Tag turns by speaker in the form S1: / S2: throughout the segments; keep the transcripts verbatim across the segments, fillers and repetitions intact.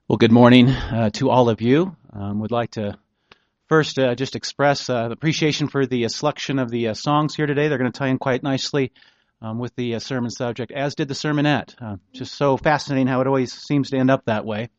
S1: Well, good morning uh, to all of you. Um, would like to first uh, just express uh, appreciation for the uh, selection of the uh, songs here today. They're going to tie in quite nicely um, with the uh, sermon subject, as did the sermonette. Uh, just so fascinating how it always seems to end up that way.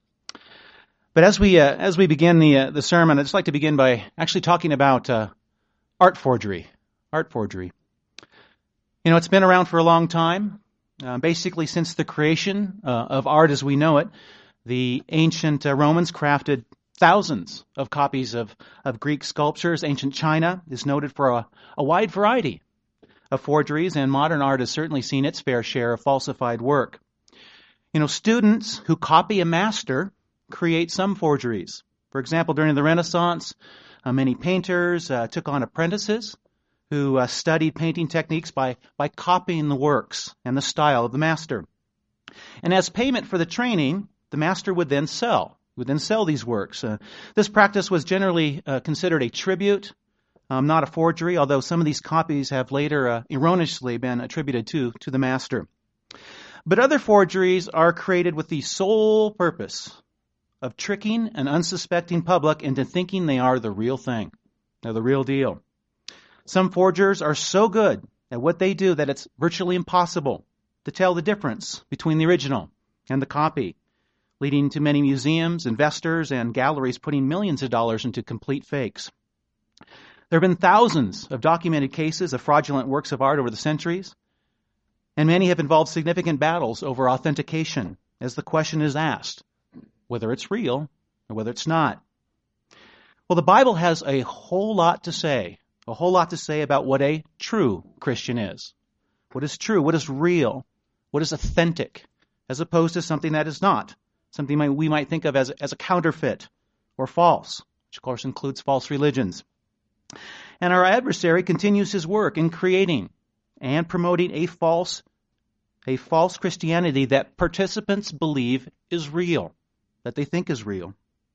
S1: But as we uh, as we begin the uh, the sermon, I'd just like to begin by actually talking about uh, art forgery. Art forgery. You know, it's been around for a long time, uh, basically since the creation uh, of art as we know it. The ancient uh, Romans crafted thousands of copies of, of Greek sculptures. Ancient China is noted for a, a wide variety of forgeries, and modern art has certainly seen its fair share of falsified work. You know, students who copy a master create some forgeries. For example, during the Renaissance, uh, many painters uh, took on apprentices who uh, studied painting techniques by, by copying the works and the style of the master. And as payment for the training, the master would then sell, would then sell these works. Uh, this practice was generally uh, considered a tribute, um, not a forgery, although some of these copies have later uh, erroneously been attributed to, to the master. But other forgeries are created with the sole purpose of tricking an unsuspecting public into thinking they are the real thing. They're the real deal. Some forgers are so good at what they do that it's virtually impossible to tell the difference between the original and the copy, leading to many museums, investors, and galleries putting millions of dollars into complete fakes. There have been thousands of documented cases of fraudulent works of art over the centuries, and many have involved significant battles over authentication, as the question is asked, whether it's real or whether it's not. Well, the Bible has a whole lot to say, a whole lot to say about what a true Christian is. What is true, what is real, what is authentic, as opposed to something that is not. Something we might think of as, as a counterfeit or false, which of course includes false religions. And our adversary continues his work in creating and promoting a false, a false Christianity that participants believe is real, that they think is real.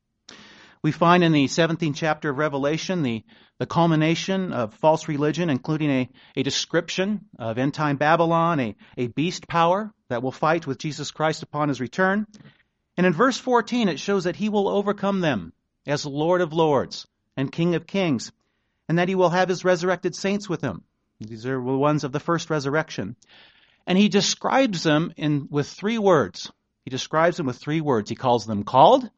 S1: We find in the seventeenth chapter of Revelation the, the culmination of false religion, including a, a description of end-time Babylon, a, a beast power that will fight with Jesus Christ upon his return. And in verse fourteen, it shows that he will overcome them as Lord of Lords and King of Kings, and that he will have his resurrected saints with him. These are the ones of the first resurrection. And he describes them in with three words. He describes them with three words. He calls them called,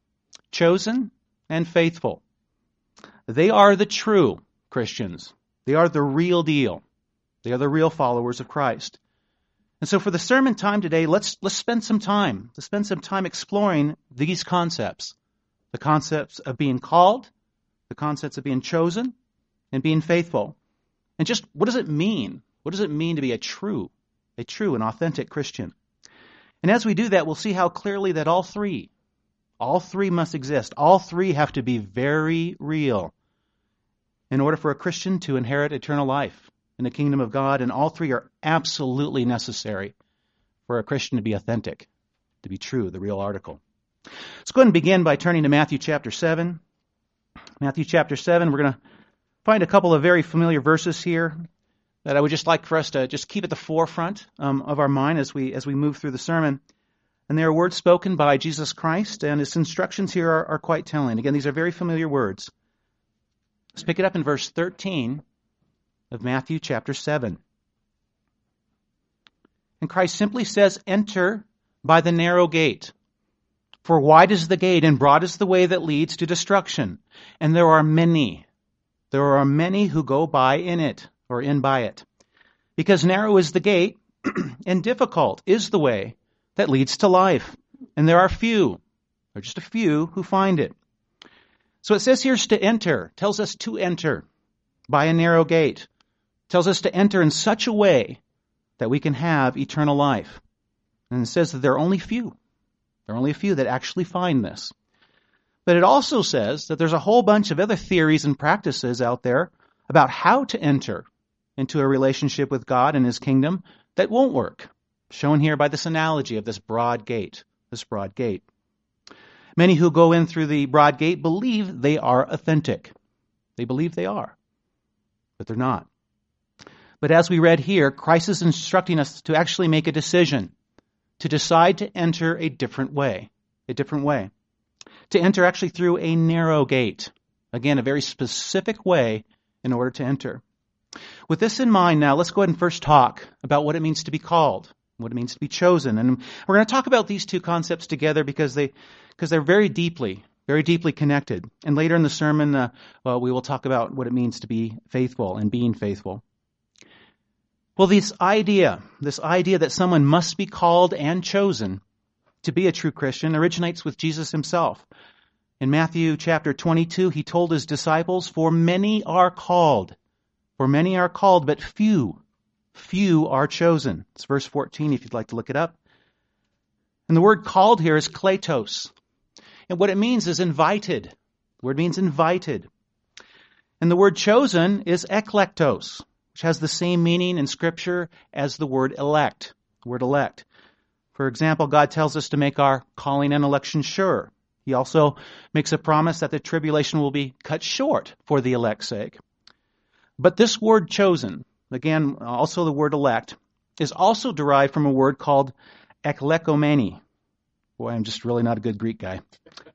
S1: chosen, and faithful. They are the true Christians. They are the real deal. They are the real followers of Christ. And so for the sermon time today, let's let's spend some time, let's spend some time exploring these concepts. The concepts of being called, the concepts of being chosen, and being faithful. And just what does it mean? What does it mean to be a true, a true and authentic Christian? And as we do that, we'll see how clearly that all three, all three must exist. All three have to be very real in order for a Christian to inherit eternal life in the kingdom of God, and all three are absolutely necessary for a Christian to be authentic, to be true, the real article. Let's go ahead and begin by turning to Matthew chapter seven. Matthew chapter seven, we're going to find a couple of very familiar verses here that I would just like for us to just keep at the forefront um, of our mind as we as we move through the sermon. And they are words spoken by Jesus Christ, and his instructions here are, are quite telling. Again, these are very familiar words. Let's pick it up in verse thirteen of Matthew chapter seven. And Christ simply says, "Enter by the narrow gate. For wide is the gate and broad is the way that leads to destruction. And there are many, there are many who go by in it, or in by it. Because narrow is the gate, and difficult is the way that leads to life. And there are few, or just a few, who find it." So it says here to enter, tells us to enter by a narrow gate. Tells us to enter in such a way that we can have eternal life. And it says that there are only few. There are only a few that actually find this. But it also says that there's a whole bunch of other theories and practices out there about how to enter into a relationship with God and his kingdom that won't work, shown here by this analogy of this broad gate, this broad gate. Many who go in through the broad gate believe they are authentic. They believe they are, but they're not. But as we read here, Christ is instructing us to actually make a decision, to decide to enter a different way, a different way. To enter actually through a narrow gate. Again, a very specific way in order to enter. With this in mind now, let's go ahead and first talk about what it means to be called, what it means to be chosen. And we're going to talk about these two concepts together because they, because they're very deeply, very deeply connected. And later in the sermon, uh, well, we will talk about what it means to be faithful and being faithful. Well, this idea, this idea that someone must be called and chosen to be a true Christian originates with Jesus himself. In Matthew chapter twenty-two, he told his disciples, "For many are called, for many are called, but few, few are chosen." It's verse fourteen if you'd like to look it up. And the word called here is kletos. And what it means is invited. The word means invited. And the word chosen is eklektos, which has the same meaning in Scripture as the word elect, the word elect. For example, God tells us to make our calling and election sure. He also makes a promise that the tribulation will be cut short for the elect's sake. But this word chosen, again, also the word elect, is also derived from a word called eklekomeni. Boy, I'm just really not a good Greek guy.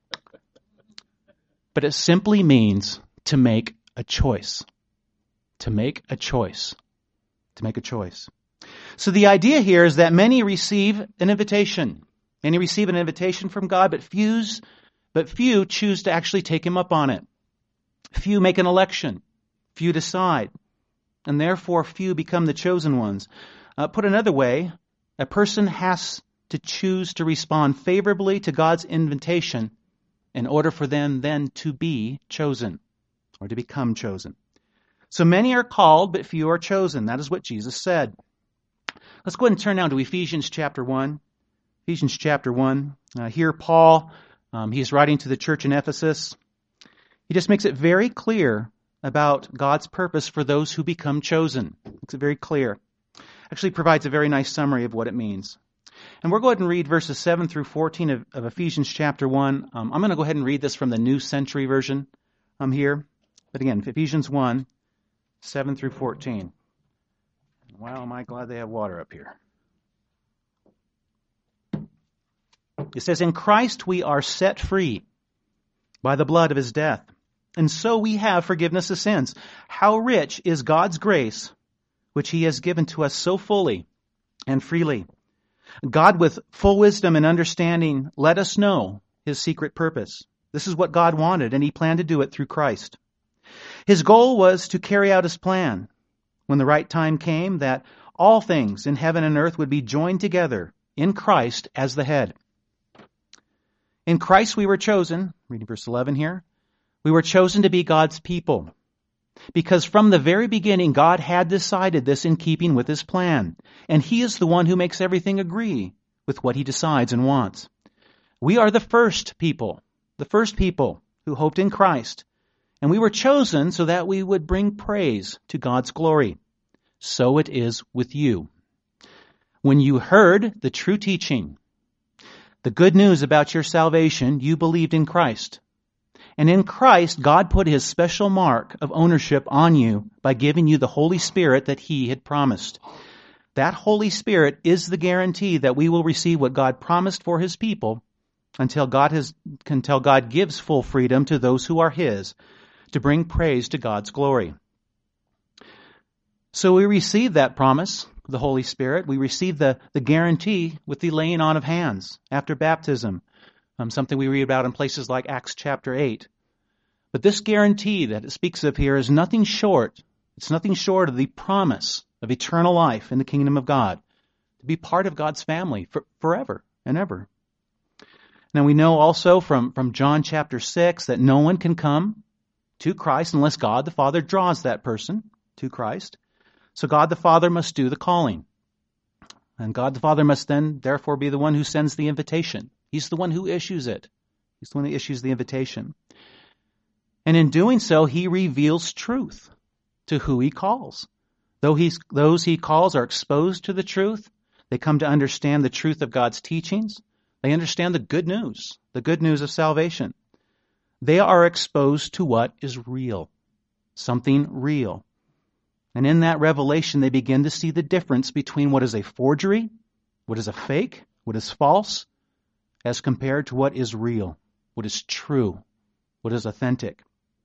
S1: But it simply means to make a choice. To make a choice. To make a choice. So the idea here is that many receive an invitation. Many receive an invitation from God, but few, but few choose to actually take him up on it. Few make an election. Few decide. And therefore few become the chosen ones. Uh, put another way, a person has to choose to respond favorably to God's invitation in order for them then to be chosen or to become chosen. So many are called, but few are chosen. That is what Jesus said. Let's go ahead and turn now to Ephesians chapter one. Ephesians chapter one. Uh, here Paul, um, he is writing to the church in Ephesus. He just makes it very clear about God's purpose for those who become chosen. Makes it very clear. Actually provides a very nice summary of what it means. And we'll go ahead and read verses seven through fourteen of, of Ephesians chapter one. Um, I'm going to go ahead and read this from the New Century Version um, here. But again, Ephesians one, seven through fourteen. Wow, am I glad they have water up here. It says, "In Christ we are set free by the blood of his death, and so we have forgiveness of sins. How rich is God's grace, which he has given to us so fully and freely. God, with full wisdom and understanding, let us know his secret purpose. This is what God wanted, and he planned to do it through Christ. His goal was to carry out his plan when the right time came, that all things in heaven and earth would be joined together in Christ as the head. In Christ we were chosen," reading verse eleven here, "we were chosen to be God's people. Because from the very beginning, God had decided this in keeping with his plan. And he is the one who makes everything agree with what he decides and wants. We are the first people, the first people who hoped in Christ. And we were chosen so that we would bring praise to God's glory. So it is with you. When you heard the true teaching, the good news about your salvation, you believed in Christ. And in Christ, God put his special mark of ownership on you by giving you the Holy Spirit that he had promised. That Holy Spirit is the guarantee that we will receive what God promised for his people until God has, until God gives full freedom to those who are his to bring praise to God's glory. So we receive that promise, the Holy Spirit. We receive the, the guarantee with the laying on of hands after baptism. Um, something we read about in places like Acts chapter eight. But this guarantee that it speaks of here is nothing short. It's nothing short of the promise of eternal life in the kingdom of God, to be part of God's family for, forever and ever. Now we know also from, from John chapter six that no one can come to Christ unless God the Father draws that person to Christ. So God the Father must do the calling. And God the Father must then therefore be the one who sends the invitation. He's the one who issues it. He's the one who issues the invitation. And in doing so, he reveals truth to who he calls. Though he's, those he calls are exposed to the truth, they come to understand the truth of God's teachings. They understand the good news, the good news of salvation. They are exposed to what is real, something real. And in that revelation, they begin to see the difference between what is a forgery, what is a fake, what is false, as compared to what is real, what is true, what is authentic.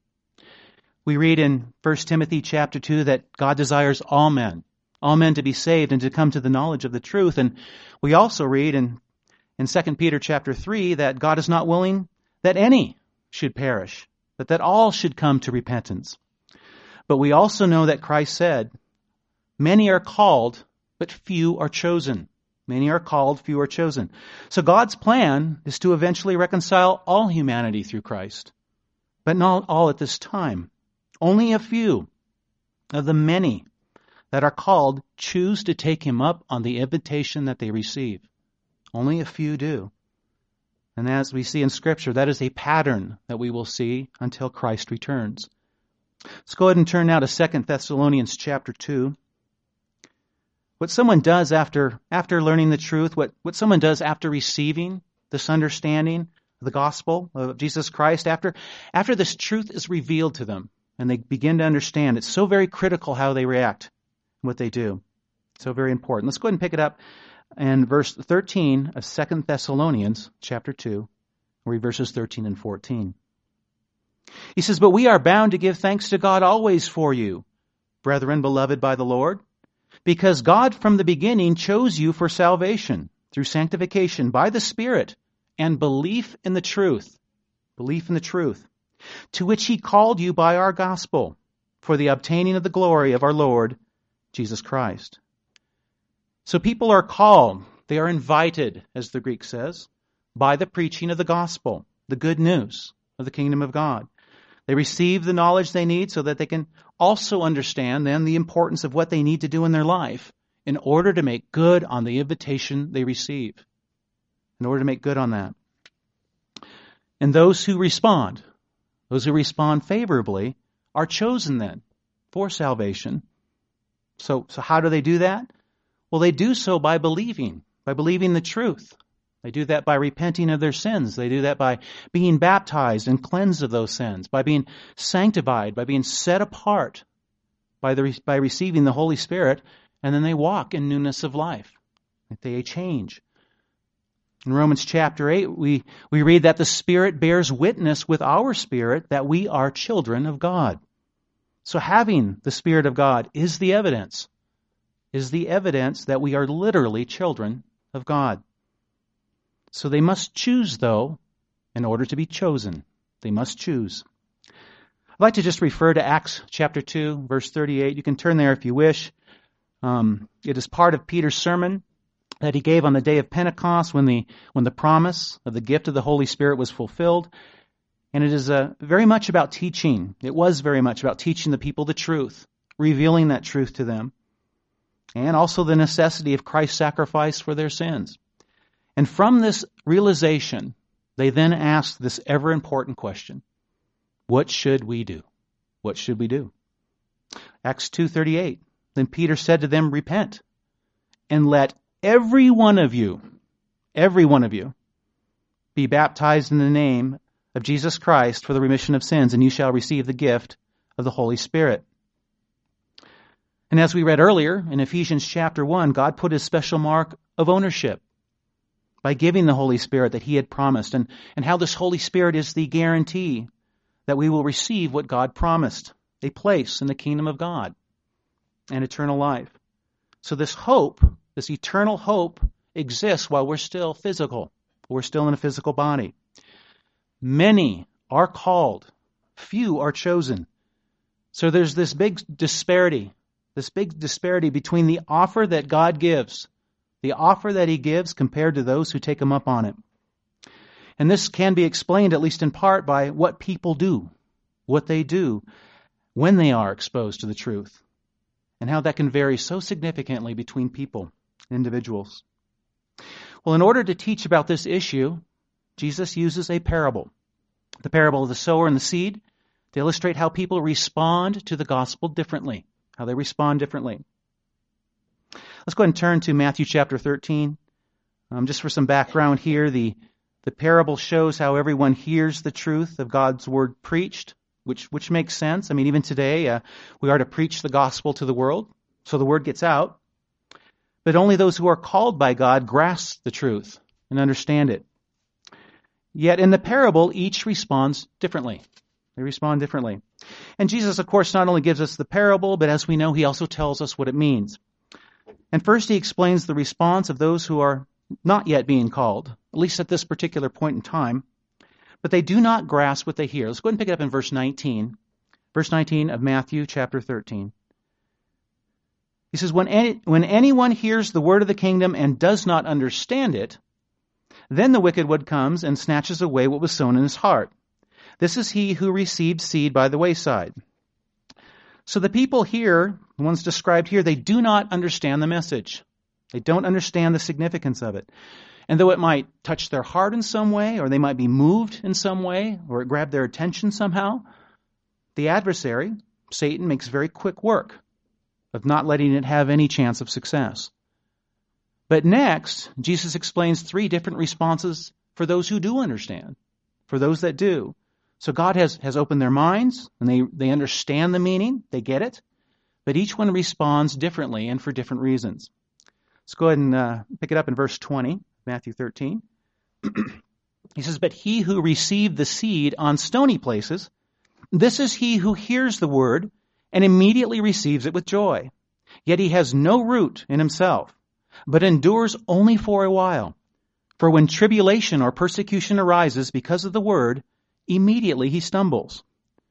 S1: We read in First Timothy chapter two that God desires all men, all men to be saved and to come to the knowledge of the truth. And we also read in, in Second Peter chapter three that God is not willing that any should perish, but that all should come to repentance. But we also know that Christ said, many are called, but few are chosen. Many are called, few are chosen. So God's plan is to eventually reconcile all humanity through Christ, but not all at this time. Only a few of the many that are called choose to take him up on the invitation that they receive. Only a few do. And as we see in Scripture, that is a pattern that we will see until Christ returns. Let's go ahead and turn now to Second Thessalonians chapter two. What someone does after, after learning the truth, what, what someone does after receiving this understanding of the gospel of Jesus Christ, after, after this truth is revealed to them, and they begin to understand. It's so very critical how they react, what they do. So very important. Let's go ahead and pick it up in verse thirteen of Second Thessalonians chapter two, read verses thirteen and fourteen. He says, "But we are bound to give thanks to God always for you, brethren beloved by the Lord, because God from the beginning chose you for salvation through sanctification by the Spirit and belief in the truth." Belief in the truth. "To which he called you by our gospel, for the obtaining of the glory of our Lord Jesus Christ." So people are called, they are invited, as the Greek says, by the preaching of the gospel, the good news of the kingdom of God. They receive the knowledge they need so that they can also understand then the importance of what they need to do in their life in order to make good on the invitation they receive. In order to make good on that. And those who respond, those who respond favorably, are chosen then for salvation. So, so how do they do that? Well, they do so by believing, by believing the truth. They do that by repenting of their sins. They do that by being baptized and cleansed of those sins, by being sanctified, by being set apart, by the by receiving the Holy Spirit, and then they walk in newness of life. They change. In Romans chapter eight, we, we read that the Spirit bears witness with our spirit that we are children of God. So having the Spirit of God is the evidence, is the evidence that we are literally children of God. So they must choose, though, in order to be chosen. They must choose. I'd like to just refer to Acts chapter two, verse thirty-eight. You can turn there if you wish. Um, it is part of Peter's sermon that he gave on the day of Pentecost when the when the promise of the gift of the Holy Spirit was fulfilled. And it is uh, very much about teaching. It was very much about teaching the people the truth, revealing that truth to them, and also the necessity of Christ's sacrifice for their sins. And from this realization, they then asked this ever-important question: what should we do? What should we do? Acts two thirty-eight. Then Peter said to them, "Repent, and let every one of you, every one of you, be baptized in the name of Jesus Christ for the remission of sins, and you shall receive the gift of the Holy Spirit." And as we read earlier in Ephesians chapter one, God put his special mark of ownership by giving the Holy Spirit that he had promised, and, and how this Holy Spirit is the guarantee that we will receive what God promised, a place in the kingdom of God and eternal life. So this hope, this eternal hope, exists while we're still physical. We're still in a physical body. Many are called, few are chosen. So there's this big disparity, this big disparity between the offer that God gives, the offer that he gives compared to those who take him up on it. And this can be explained, at least in part, by what people do, what they do when they are exposed to the truth, and how that can vary so significantly between people, individuals. Well, in order to teach about this issue, Jesus uses a parable, the parable of the sower and the seed, to illustrate how people respond to the gospel differently, how they respond differently. Let's go ahead and turn to Matthew chapter thirteen. Um, just for some background here, the, the parable shows how everyone hears the truth of God's word preached, which which makes sense. I mean, even today, uh, we are to preach the gospel to the world, so the word gets out. But only those who are called by God grasp the truth and understand it. Yet in the parable, each responds differently. They respond differently. And Jesus, of course, not only gives us the parable, but as we know, he also tells us what it means. And first he explains the response of those who are not yet being called, at least at this particular point in time, but they do not grasp what they hear. Let's go ahead and pick it up in verse nineteen. Verse nineteen of Matthew chapter thirteen. He says, when, any, when anyone hears the word of the kingdom and does not understand it, then the wicked one comes and snatches away what was sown in his heart. This is he who received seed by the wayside. So the people here, the ones described here, they do not understand the message. They don't understand the significance of it. And though it might touch their heart in some way, or they might be moved in some way, or it grab their attention somehow, the adversary, Satan, makes very quick work of not letting it have any chance of success. But next, Jesus explains three different responses for those who do understand, for those that do. So God has, has opened their minds, and they, they understand the meaning, they get it, but each one responds differently and for different reasons. Let's go ahead and uh, pick it up in verse twenty, Matthew thirteen. He says, but he who received the seed on stony places, this is he who hears the word and immediately receives it with joy. Yet he has no root in himself, but endures only for a while. For when tribulation or persecution arises because of the word, immediately he stumbles.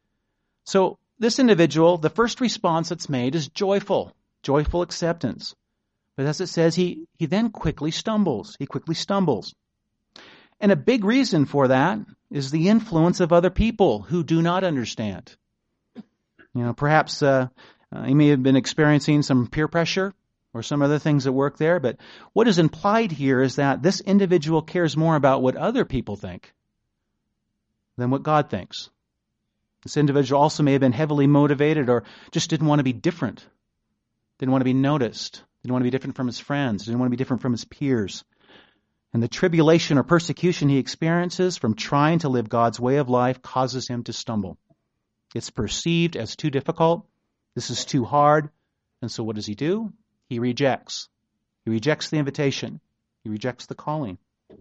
S1: So this individual, the first response that's made is joyful, joyful acceptance. But as it says, he, he then quickly stumbles. He quickly stumbles. And a big reason for that is the influence of other people who do not understand. You know, perhaps uh, uh, he may have been experiencing some peer pressure or some other things at work there, but what is implied here is that this individual cares more about what other people think than what God thinks. This individual also may have been heavily motivated or just didn't want to be different, didn't want to be noticed, didn't want to be different from his friends, didn't want to be different from his peers. And the tribulation or persecution he experiences from trying to live God's way of life causes him to stumble. It's perceived as too difficult. This is too hard. And so what does he do? He rejects. He rejects the invitation. He rejects the calling.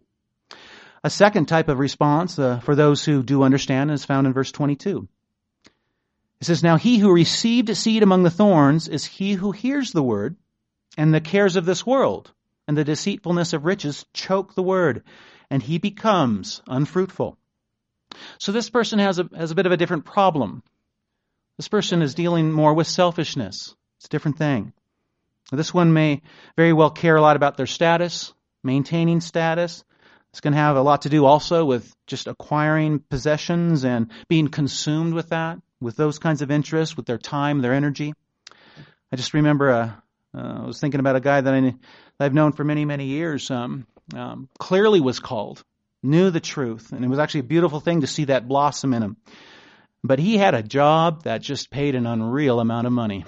S1: A second type of response uh, for those who do understand is found in verse twenty-two. It says, now he who received seed among the thorns is he who hears the word, and the cares of this world and the deceitfulness of riches choke the word, and he becomes unfruitful. So this person has a, has a bit of a different problem. This person is dealing more with selfishness. It's a different thing. This one may very well care a lot about their status, maintaining status. It's going to have a lot to do also with just acquiring possessions and being consumed with that, with those kinds of interests, with their time, their energy. I just remember, uh, uh, I was thinking about a guy that, I, that I've known for many, many years, um, um, clearly was called, knew the truth, and it was actually a beautiful thing to see that blossom in him. But he had a job that just paid an unreal amount of money,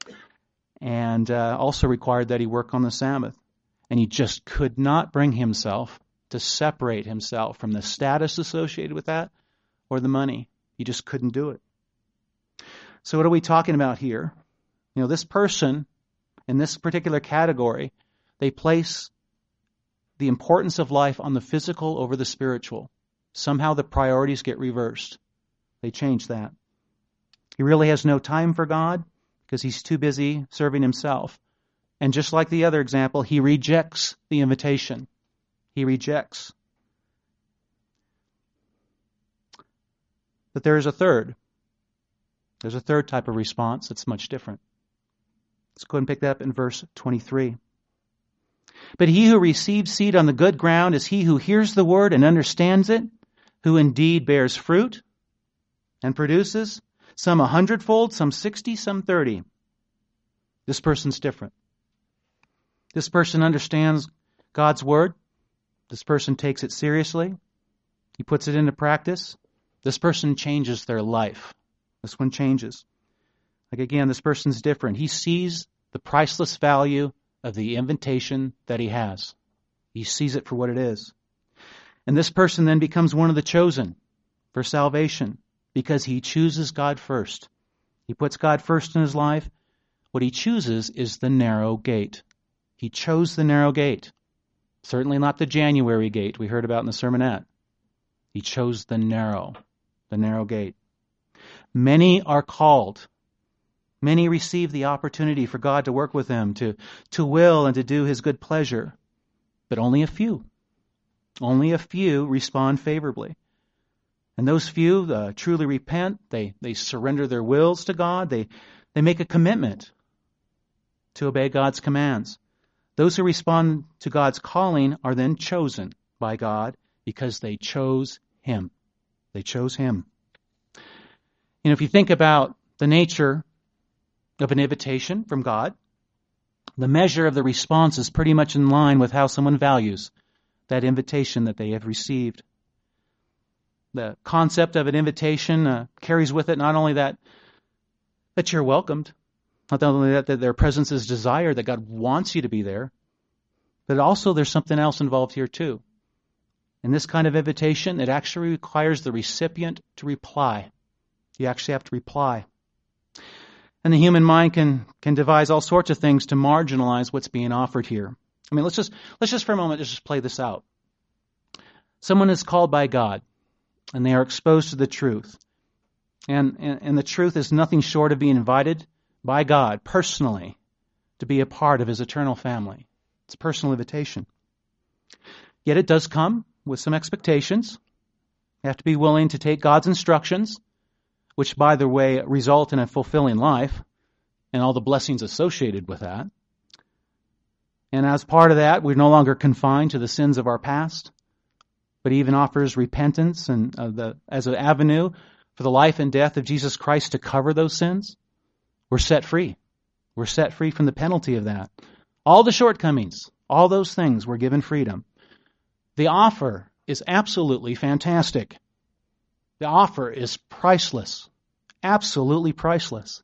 S1: and uh, also required that he work on the Sabbath. And he just could not bring himself to separate himself from the status associated with that or the money. He just couldn't do it. So what are we talking about here? You know, this person in this particular category, they place the importance of life on the physical over the spiritual. Somehow the priorities get reversed. They change that. He really has no time for God because he's too busy serving himself. And just like the other example, he rejects the invitation. He rejects. But there is a third. There's a third type of response that's much different. Let's go ahead and pick that up in verse twenty-three. But he who receives seed on the good ground is he who hears the word and understands it, who indeed bears fruit and produces, some a hundredfold, some sixty, some thirty. This person's different. This person understands God's word. This person takes it seriously. He puts it into practice. This person changes their life. This one changes. Like again, this person's different. He sees the priceless value of the invitation that he has. He sees it for what it is. And this person then becomes one of the chosen for salvation because he chooses God first. He puts God first in his life. What he chooses is the narrow gate. He chose the narrow gate. Certainly not the January gate we heard about in the sermonette. He chose the narrow, the narrow gate. Many are called. Many receive the opportunity for God to work with them, to, to will and to do His good pleasure. But only a few, only a few respond favorably. And those few uh, truly repent. They, they surrender their wills to God. They, they make a commitment to obey God's commands. Those who respond to God's calling are then chosen by God because they chose Him. They chose Him. You know, if you think about the nature of an invitation from God, the measure of the response is pretty much in line with how someone values that invitation that they have received. The concept of an invitation uh, carries with it not only that that you're welcomed, not only that, that their presence is desired, that God wants you to be there, but also there's something else involved here too. In this kind of invitation, it actually requires the recipient to reply. You actually have to reply. And the human mind can can devise all sorts of things to marginalize what's being offered here. I mean, let's just let's just for a moment just play this out. Someone is called by God, and they are exposed to the truth. And, and, and the truth is nothing short of being invited by God personally to be a part of His eternal family. It's a personal invitation. Yet it does come with some expectations. You have to be willing to take God's instructions, which, by the way, result in a fulfilling life and all the blessings associated with that. And as part of that, we're no longer confined to the sins of our past, but even offers repentance and uh, the as an avenue for the life and death of Jesus Christ to cover those sins. We're set free. We're set free from the penalty of that. All the shortcomings, all those things, we're given freedom. The offer is absolutely fantastic. The offer is priceless, absolutely priceless.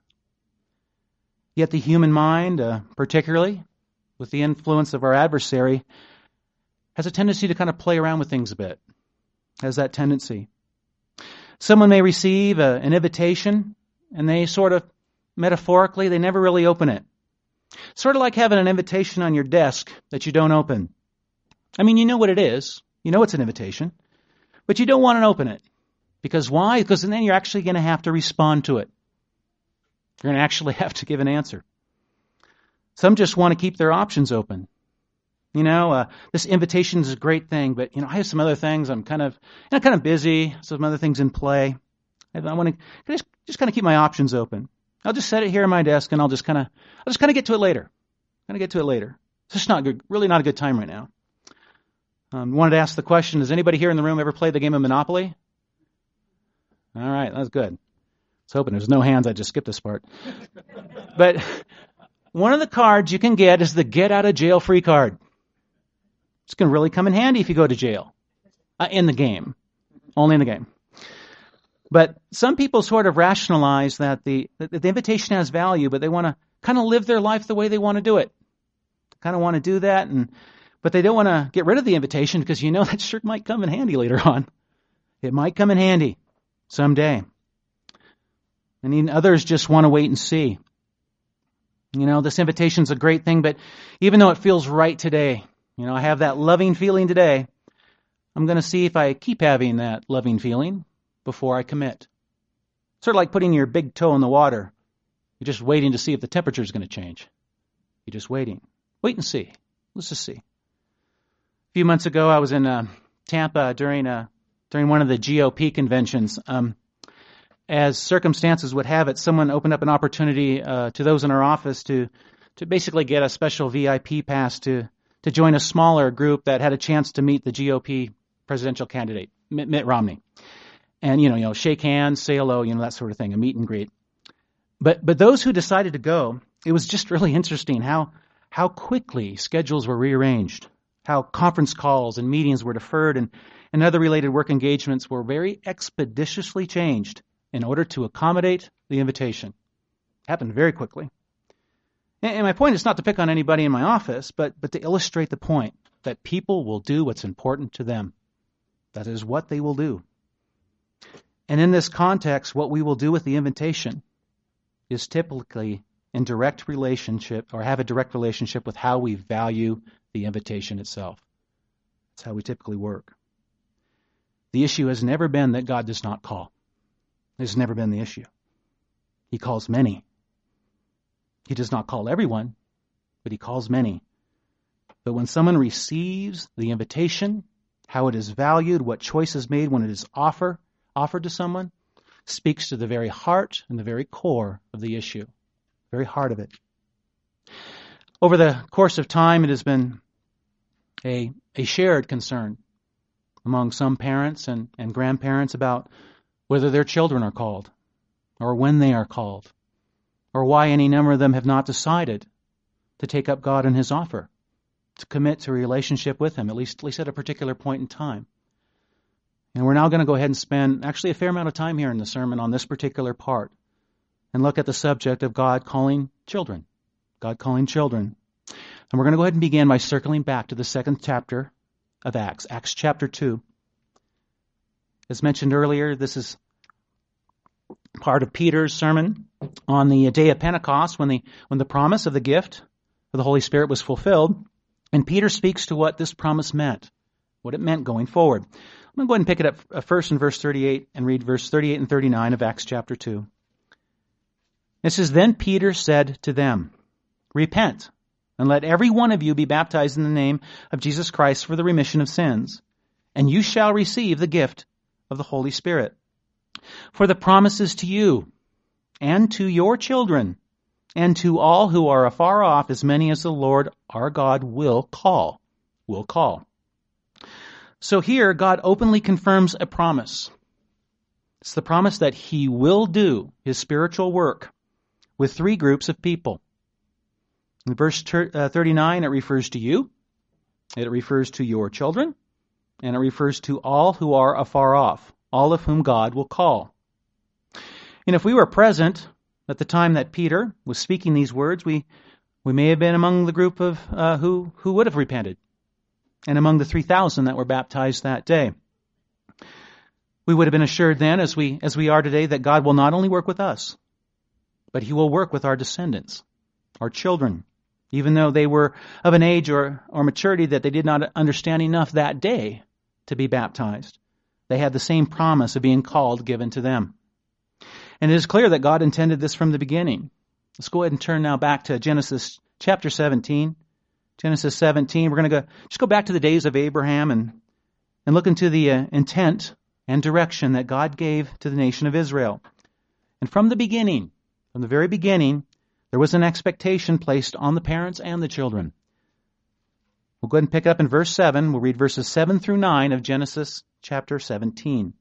S1: Yet the human mind, uh, particularly with the influence of our adversary, has a tendency to kind of play around with things a bit. Has that tendency. Someone may receive a, an invitation, and they sort of, metaphorically, they never really open it. Sort of like having an invitation on your desk that you don't open. I mean, you know what it is. You know it's an invitation, but you don't want to open it. Because why? Because then you're actually going to have to respond to it. You're going to actually have to give an answer. Some just want to keep their options open. You know, uh, this invitation is a great thing, but, you know, I have some other things. I'm kind of, you know, kind of busy. Some other things in play. I want to just, just kind of keep my options open. I'll just set it here on my desk, and I'll just kind of, I'll just kind of get to it later. Kind of get to it later. It's just not good. Really not a good time right now. Um, wanted to ask the question: does anybody here in the room ever play the game of Monopoly? All right, that's good. I was hoping there's no hands. I just skipped this part. But one of the cards you can get is the get out of jail free card. It's going to really come in handy if you go to jail. Uh, in the game. Only in the game. But some people sort of rationalize that the, that the invitation has value, but they want to kind of live their life the way they want to do it. Kind of want to do that, and but they don't want to get rid of the invitation because you know that sure might come in handy later on. It might come in handy someday. And even others just want to wait and see. You know, this invitation's a great thing, but even though it feels right today, you know, I have that loving feeling today, I'm going to see if I keep having that loving feeling before I commit. Sort of like putting your big toe in the water. You're just waiting to see if the temperature is going to change. You're just waiting. Wait and see. Let's just see. A few months ago, I was in uh, Tampa during uh, during one of the G O P conventions. Um, as circumstances would have it, someone opened up an opportunity uh, to those in our office to to basically get a special V I P pass to to join a smaller group that had a chance to meet the G O P presidential candidate, Mitt, Mitt Romney. And, you know, you know, shake hands, say hello, you know, that sort of thing, a meet and greet. But but those who decided to go, it was just really interesting how how quickly schedules were rearranged, how conference calls and meetings were deferred, and, and other related work engagements were very expeditiously changed in order to accommodate the invitation. It happened very quickly. And, and my point is not to pick on anybody in my office, but but to illustrate the point that people will do what's important to them. That is what they will do. And in this context, what we will do with the invitation is typically in direct relationship, or have a direct relationship with how we value the invitation itself. That's how we typically work. The issue has never been that God does not call. It has never been the issue. He calls many. He does not call everyone, but he calls many. But when someone receives the invitation, how it is valued, what choice is made when it is offer, offered to someone, speaks to the very heart and the very core of the issue, very heart of it. Over the course of time, it has been a, a shared concern among some parents and, and grandparents about whether their children are called, or when they are called, or why any number of them have not decided to take up God and his offer, to commit to a relationship with him, at least, at least at a particular point in time. And we're now going to go ahead and spend actually a fair amount of time here in the sermon on this particular part and look at the subject of God calling children. God calling children. And we're going to go ahead and begin by circling back to the second chapter of Acts, Acts chapter two. As mentioned earlier, this is part of Peter's sermon on the day of Pentecost when the, when the promise of the gift of the Holy Spirit was fulfilled. And Peter speaks to what this promise meant, what it meant going forward. I'm going to go ahead and pick it up first in verse thirty-eight and read verse thirty-eight and thirty-nine of Acts chapter two. It says, "Then Peter said to them, 'Repent, and let every one of you be baptized in the name of Jesus Christ for the remission of sins, and you shall receive the gift of the Holy Spirit. For the promise is to you, and to your children, and to all who are afar off, as many as the Lord our God will call.'" Will call. So here, God openly confirms a promise. It's the promise that he will do his spiritual work with three groups of people. In verse thirty-nine, it refers to you, it refers to your children, and it refers to all who are afar off, all of whom God will call. And if we were present at the time that Peter was speaking these words, we, we may have been among the group of uh, who, who would have repented, and among the three thousand that were baptized that day. We would have been assured then, as we as we are today, that God will not only work with us, but he will work with our descendants, our children, even though they were of an age or, or maturity that they did not understand enough that day to be baptized. They had the same promise of being called given to them. And it is clear that God intended this from the beginning. Let's go ahead and turn now back to Genesis chapter seventeen. Genesis seventeen, we're going to go just go back to the days of Abraham and, and look into the uh, intent and direction that God gave to the nation of Israel. And from the beginning, from the very beginning, there was an expectation placed on the parents and the children. We'll go ahead and pick up in verse seven. We'll read verses seven through nine of Genesis chapter seventeen.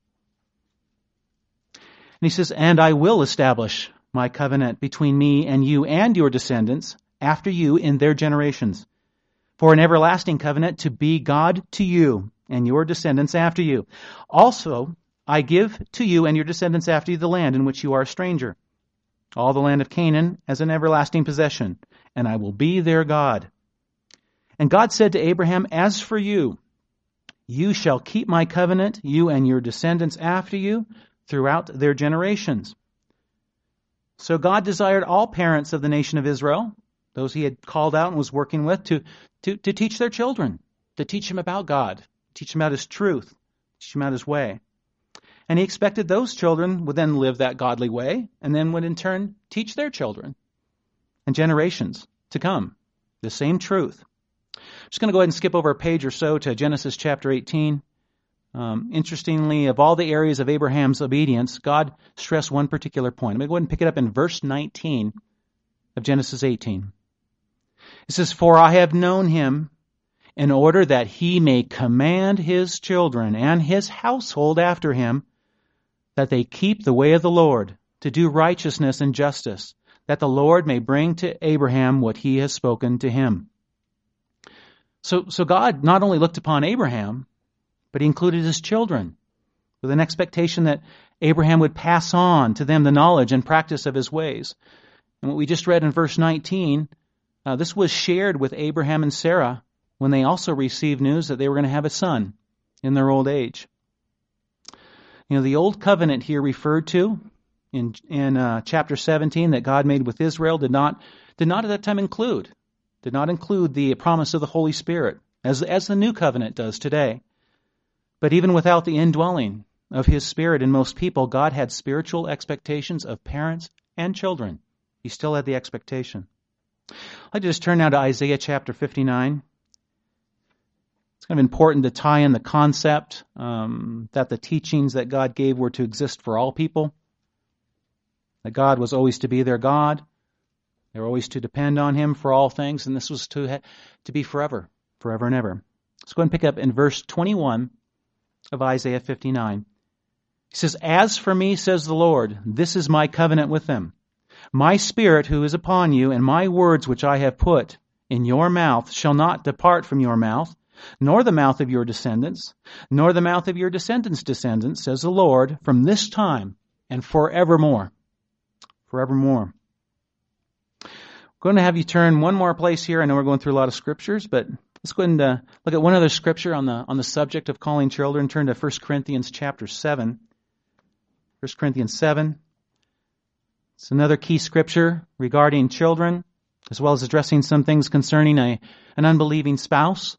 S1: And he says, "And I will establish my covenant between me and you and your descendants after you in their generations, for an everlasting covenant to be God to you and your descendants after you. Also, I give to you and your descendants after you the land in which you are a stranger, all the land of Canaan as an everlasting possession, and I will be their God. And God said to Abraham, 'As for you, you shall keep my covenant, you and your descendants after you, throughout their generations.'" So God desired all parents of the nation of Israel, those he had called out and was working with, to, to, to teach their children, to teach them about God, teach them about his truth, teach them about his way. And he expected those children would then live that godly way, and then would in turn teach their children and generations to come the same truth. I'm just going to go ahead and skip over a page or so to Genesis chapter eighteen. Um, interestingly, of all the areas of Abraham's obedience, God stressed one particular point. I'm going to go ahead and pick it up in verse nineteen of Genesis eighteen. It says, "For I have known him in order that he may command his children and his household after him, that they keep the way of the Lord, to do righteousness and justice, that the Lord may bring to Abraham what he has spoken to him." So, so God not only looked upon Abraham, but he included his children with an expectation that Abraham would pass on to them the knowledge and practice of his ways. And what we just read in verse nineteen, uh, this was shared with Abraham and Sarah when they also received news that they were going to have a son in their old age. You know, the old covenant here referred to in in uh, chapter seventeen that God made with Israel did not did not at that time include did not include the promise of the Holy Spirit as as the new covenant does today. But even without the indwelling of His Spirit in most people, God had spiritual expectations of parents and children. He still had the expectation. I'd like to just turn now to Isaiah chapter fifty-nine. It's kind of important to tie in the concept um, that the teachings that God gave were to exist for all people, that God was always to be their God. They were always to depend on Him for all things, and this was to ha- to be forever, forever and ever. Let's go ahead and pick up in verse twenty-one of Isaiah fifty-nine. He says, "As for me, says the Lord, this is my covenant with them. My Spirit who is upon you, and my words which I have put in your mouth shall not depart from your mouth, nor the mouth of your descendants, nor the mouth of your descendants' descendants, says the Lord, from this time and forevermore." Forevermore. I'm going to have you turn one more place here. I know we're going through a lot of scriptures, but let's go ahead and uh, look at one other scripture on the on the subject of calling children. Turn to First Corinthians chapter seven. First Corinthians seven. It's another key scripture regarding children, as well as addressing some things concerning a an unbelieving spouse.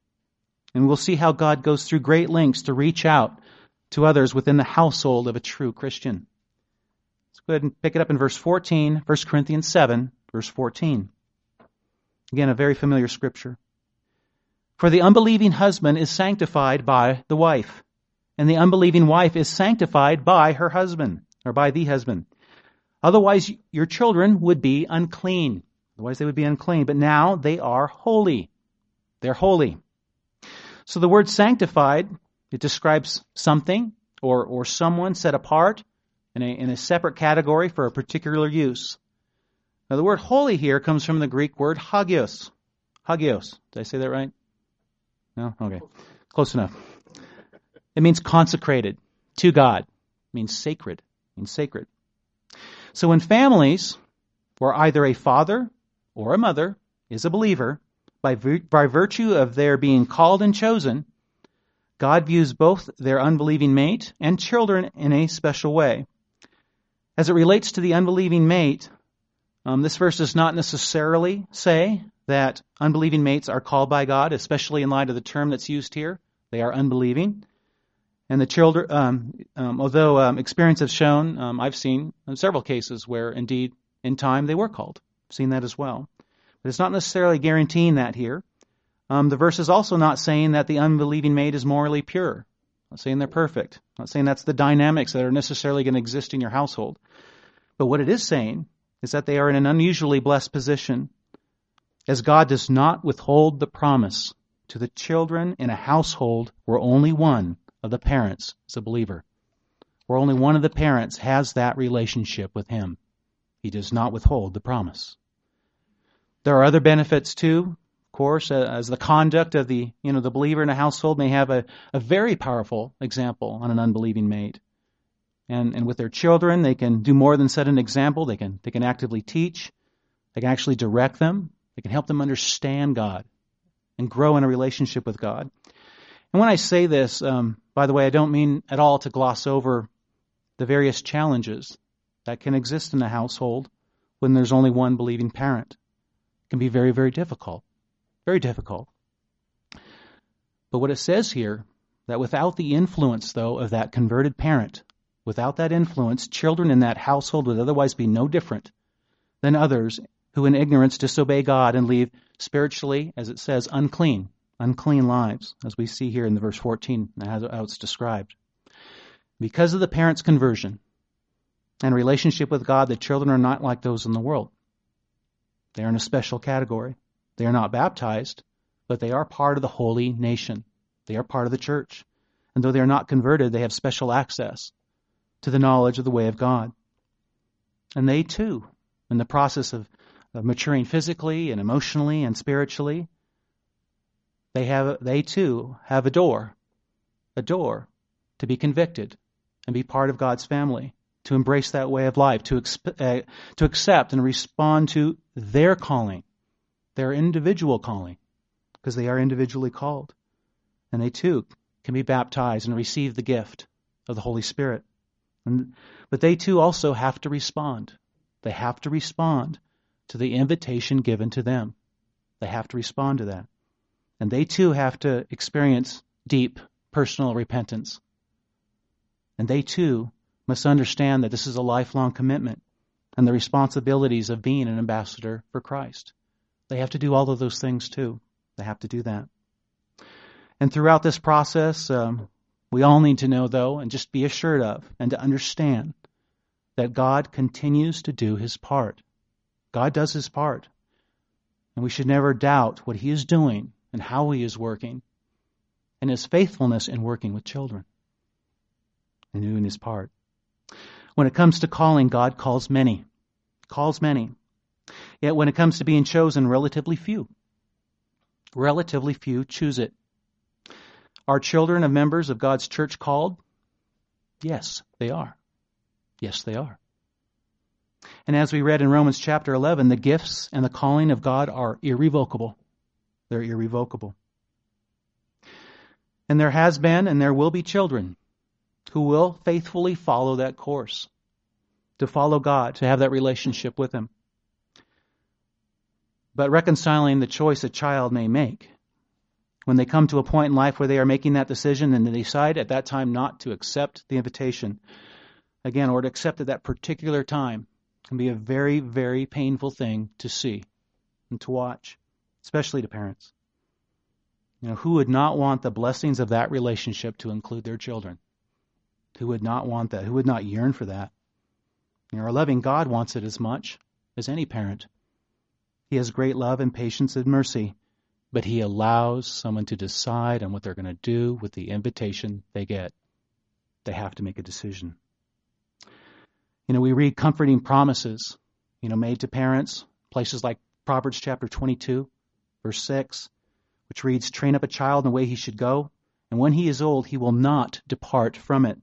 S1: And we'll see how God goes through great lengths to reach out to others within the household of a true Christian. Let's go ahead and pick it up in verse fourteen, First Corinthians seven, verse fourteen. Again, a very familiar scripture. "For the unbelieving husband is sanctified by the wife, and the unbelieving wife is sanctified by her husband," or by the husband. "Otherwise your children would be unclean." Otherwise they would be unclean. "But now they are holy." They're holy. So the word sanctified, it describes something or, or someone set apart in a, in a separate category for a particular use. Now the word holy here comes from the Greek word hagios. Hagios. Did I say that right? No? Okay. Close enough. It means consecrated to God. It means sacred. It means sacred. So in families where either a father or a mother is a believer, by, vir- by virtue of their being called and chosen, God views both their unbelieving mate and children in a special way. As it relates to the unbelieving mate, um, this verse does not necessarily say that unbelieving mates are called by God, especially in light of the term that's used here. They are unbelieving. And the children, um, um, although um, experience has shown, um, I've seen several cases where indeed in time they were called. I've seen that as well. But it's not necessarily guaranteeing that here. Um, the verse is also not saying that the unbelieving mate is morally pure. I'm not saying they're perfect. I'm not saying that's the dynamics that are necessarily going to exist in your household. But what it is saying is that they are in an unusually blessed position, as God does not withhold the promise to the children in a household where only one of the parents is a believer, where only one of the parents has that relationship with Him. He does not withhold the promise. There are other benefits too. Of course, as the conduct of the you know the believer in a household may have a, a very powerful example on an unbelieving mate. And and with their children, they can do more than set an example. They can they can actively teach. They can actually direct them. They can help them understand God and grow in a relationship with God. And when I say this, um, by the way, I don't mean at all to gloss over the various challenges that can exist in a household when there's only one believing parent. It can be very, very difficult. Very difficult. But what it says here, that without the influence, though, of that converted parent, without that influence, children in that household would otherwise be no different than others who in ignorance disobey God and leave spiritually, as it says, unclean, unclean lives, as we see here in the verse fourteen, how it's described. Because of the parent's conversion and relationship with God, the children are not like those in the world. They are in a special category. They are not baptized, but they are part of the holy nation. They are part of the church. And though they are not converted, they have special access to the knowledge of the way of God. And they too, in the process of, of maturing physically and emotionally and spiritually, they have they too have a door, a door to be convicted and be part of God's family, to embrace that way of life, to exp- uh, to accept and respond to their calling, their individual calling, because they are individually called. And they too can be baptized and receive the gift of the Holy Spirit. And, but they too also have to respond. They have to respond to the invitation given to them. They have to respond to that. And they too have to experience deep personal repentance. And they too must understand that this is a lifelong commitment and the responsibilities of being an ambassador for Christ. They have to do all of those things too. They have to do that. And throughout this process, um, we all need to know, though, and just be assured of, and to understand that God continues to do His part. God does His part. And we should never doubt what He is doing and how He is working and His faithfulness in working with children and doing His part. When it comes to calling, God calls many. Calls many. Yet when it comes to being chosen, relatively few. Relatively few choose it. Are children of members of God's church called? Yes, they are. Yes, they are. And as we read in Romans chapter eleven, the gifts and the calling of God are irrevocable. They're irrevocable. And there has been and there will be children who will faithfully follow that course, to follow God, to have that relationship with Him. But reconciling the choice a child may make, when they come to a point in life where they are making that decision and they decide at that time not to accept the invitation, again, or to accept at that particular time, can be a very, very painful thing to see and to watch, especially to parents. You know, who would not want the blessings of that relationship to include their children? Who would not want that? Who would not yearn for that? You know, our loving God wants it as much as any parent. He has great love and patience and mercy, but He allows someone to decide on what they're going to do with the invitation they get. They have to make a decision. You know, we read comforting promises, you know, made to parents, places like Proverbs chapter twenty-two, verse six, which reads, "Train up a child in the way he should go, and when he is old, he will not depart from it."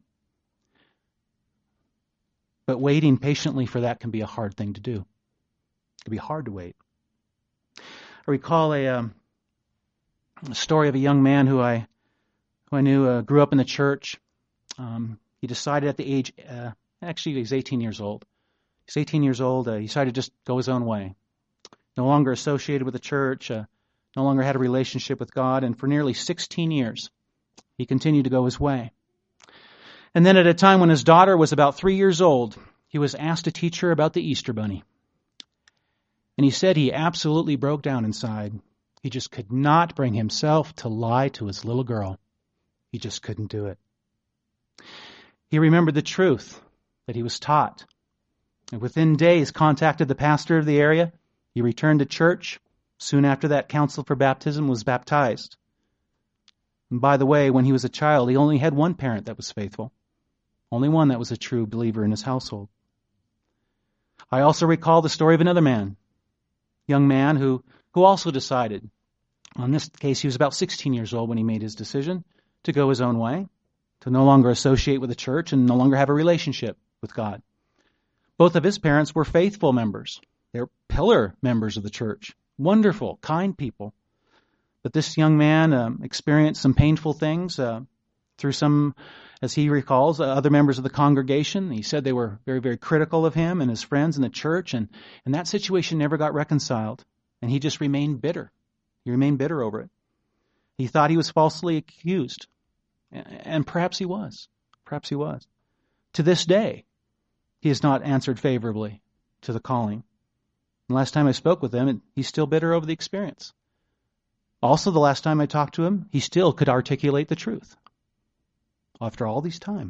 S1: But waiting patiently for that can be a hard thing to do. It can be hard to wait. I recall a, um, a story of a young man who I who I knew uh, grew up in the church. Um, he decided at the age, uh, actually he was eighteen years old. He's eighteen years old. Uh, he decided to just go his own way. No longer associated with the church, uh, no longer had a relationship with God, and for nearly sixteen years, he continued to go his way. And then at a time when his daughter was about three years old, he was asked to teach her about the Easter Bunny. And he said he absolutely broke down inside. He just could not bring himself to lie to his little girl. He just couldn't do it. He remembered the truth that he was taught, and within days contacted the pastor of the area. He returned to church. Soon after that, counsel for baptism, was baptized. And by the way, when he was a child, he only had one parent that was faithful. Only one that was a true believer in his household. I also recall the story of another man, young man who, who also decided, in this case he was about sixteen years old when he made his decision to go his own way, to no longer associate with the church and no longer have a relationship with God. Both of his parents were faithful members. They were pillar members of the church. Wonderful, kind people. But this young man um, experienced some painful things uh, through some, as he recalls, uh, other members of the congregation. He said they were very, very critical of him and his friends in the church, and, and that situation never got reconciled. And he just remained bitter. He remained bitter over it. He thought he was falsely accused. And perhaps he was. Perhaps he was. To this day, he has not answered favorably to the calling. And last time I spoke with him, he's still bitter over the experience. Also, the last time I talked to him, he still could articulate the truth. After all this time.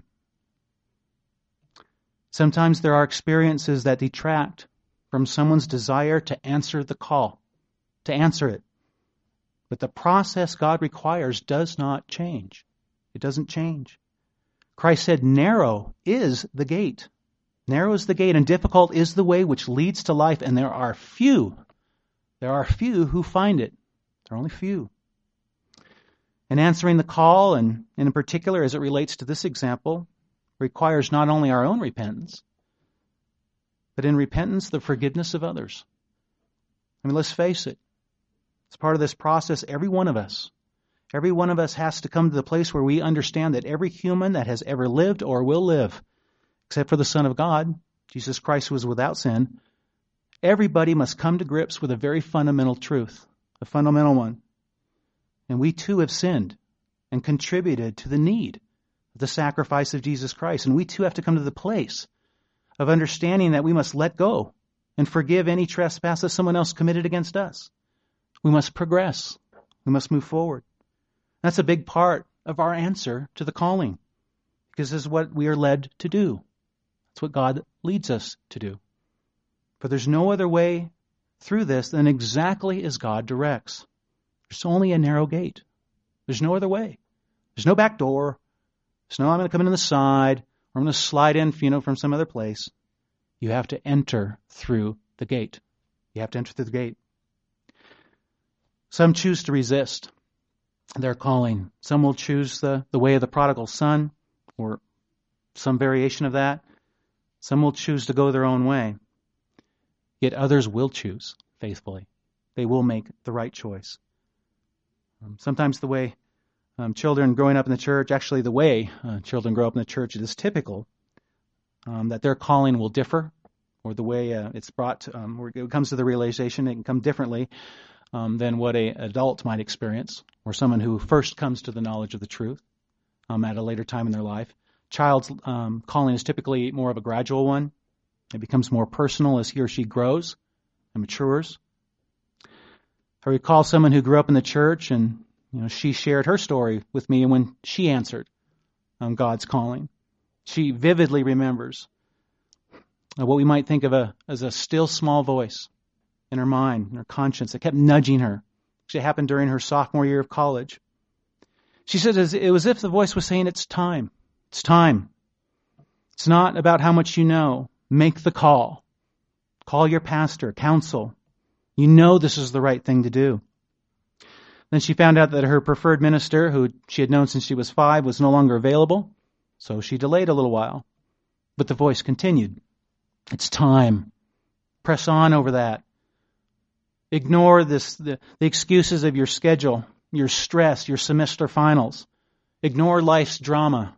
S1: Sometimes there are experiences that detract from someone's desire to answer the call, to answer it. But the process God requires does not change. It doesn't change. Christ said, narrow is the gate. Narrow is the gate, and difficult is the way which leads to life, and there are few, there are few who find it. There are only few. And answering the call, and, and in particular as it relates to this example, requires not only our own repentance, but in repentance, the forgiveness of others. I mean, let's face it. As part of this process, every one of us, every one of us has to come to the place where we understand that every human that has ever lived or will live, except for the Son of God, Jesus Christ, who was without sin, everybody must come to grips with a very fundamental truth, a fundamental one. And we too have sinned. and contributed to the need of the sacrifice of Jesus Christ. And we too have to come to the place of understanding that we must let go and forgive any trespass that someone else committed against us. We must progress. We must move forward. That's a big part of our answer to the calling, because this is what we are led to do. It's what God leads us to do. For there's no other way through this than exactly as God directs. There's only a narrow gate. There's no other way. There's no back door. There's no I'm going to come in on the side, or I'm going to slide in, you know, from some other place. You have to enter through the gate. You have to enter through the gate. Some choose to resist their calling. Some will choose the, the way of the prodigal son, or some variation of that. Some will choose to go their own way. Yet others will choose faithfully. They will make the right choice. Um, sometimes the way um, children growing up in the church, actually the way uh, children grow up in the church, it is typical um, that their calling will differ, or the way uh, it's brought, to, um, or it comes to the realization, it can come differently um, than what an adult might experience, or someone who first comes to the knowledge of the truth um, at a later time in their life. Child's um, calling is typically more of a gradual one. It becomes more personal as he or she grows and matures. I recall someone who grew up in the church, and you know, she shared her story with me when she answered um, God's calling. She vividly remembers uh, what we might think of a, as a still small voice in her mind, in her conscience, that kept nudging her. It happened during her sophomore year of college. She said it was as if the voice was saying, it's time. It's time. It's not about how much you know. Make the call. Call your pastor, counsel. You know this is the right thing to do. Then she found out that her preferred minister, who she had known since she was five, was no longer available, so she delayed a little while. But the voice continued. It's time. Press on over that. Ignore this, the, the excuses of your schedule, your stress, your semester finals. Ignore life's drama.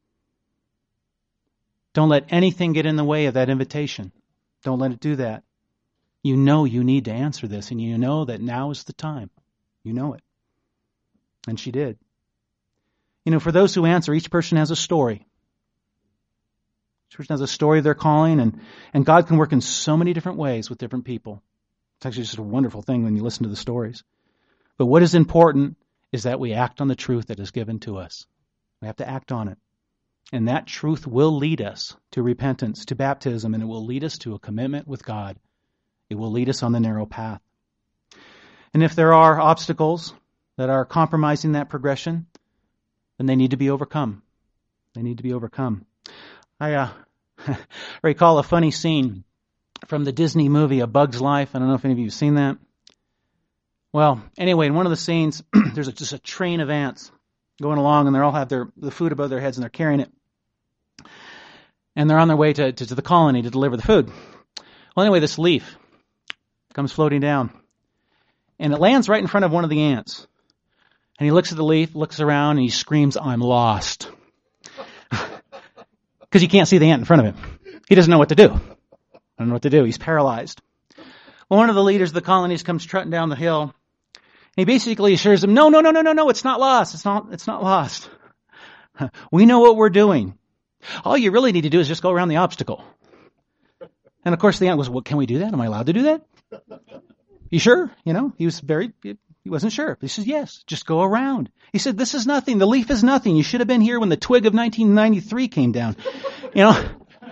S1: Don't let anything get in the way of that invitation. Don't let it do that. You know you need to answer this, and you know that now is the time. You know it. And she did. You know, for those who answer, each person has a story. Each person has a story of their calling, and, and God can work in so many different ways with different people. It's actually just a wonderful thing when you listen to the stories. But what is important is that we act on the truth that is given to us. We have to act on it. And that truth will lead us to repentance, to baptism, and it will lead us to a commitment with God. It will lead us on the narrow path. And if there are obstacles that are compromising that progression, then they need to be overcome. They need to be overcome. I uh, recall a funny scene from the Disney movie A Bug's Life. I don't know if any of you have seen that. Well, anyway, in one of the scenes, there's a, just a train of ants going along, and they all have their the food above their heads, and they're carrying it. And they're on their way to, to, to the colony to deliver the food. Well, anyway, this leaf comes floating down, and it lands right in front of one of the ants. And he looks at the leaf, looks around, and he screams, I'm lost. Because he can't see the ant in front of him. He doesn't know what to do. I don't know what to do. He's paralyzed. Well, one of the leaders of the colonies comes trotting down the hill. And he basically assures him, no, no, no, no, no, no, it's not lost. It's not, it's not lost. We know what we're doing. All you really need to do is just go around the obstacle. And of course the ant goes, well, can we do that? Am I allowed to do that? You sure? You know, he was very, he wasn't sure. He says, yes, just go around. He said, this is nothing. The leaf is nothing. You should have been here when the twig of nineteen ninety-three came down. You know?